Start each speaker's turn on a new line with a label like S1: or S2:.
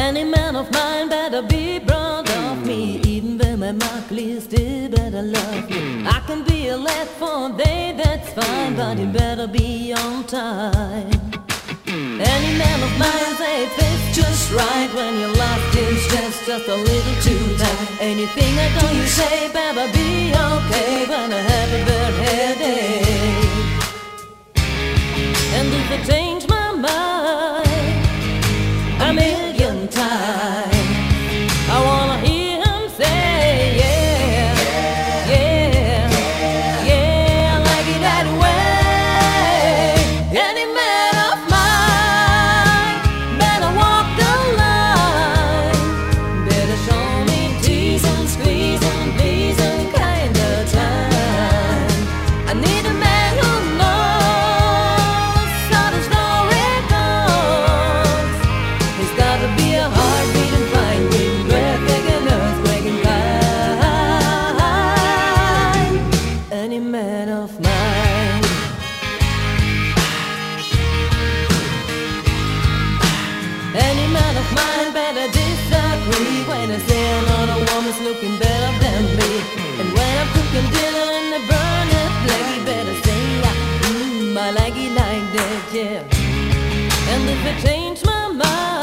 S1: Any man of mine better be proud of me. Even when my ugly, still better love me. I can be a lad for a day, that's fine, but he better be on time. Any man of mine say it fits just right when your love is just a little too tight. Anything I do you say better be okay when I have a bad headache. And if I change my mind a million times, I wanna hear him say yeah, yeah, yeah, I like it that way. Any man of mine better walk the line, better show me teasing, squeezing, pleasing kind of time. I need a man who knows how the story goes. He's gotta be a heartbeating, fine, beating, breathtaking, earthquaking kind. Any man of mine. Any man of mine better disagree when I say another woman's looking better than me. And when I'm cooking dinner and I burn it black, he better say I like it like that, yeah. And if I change my mind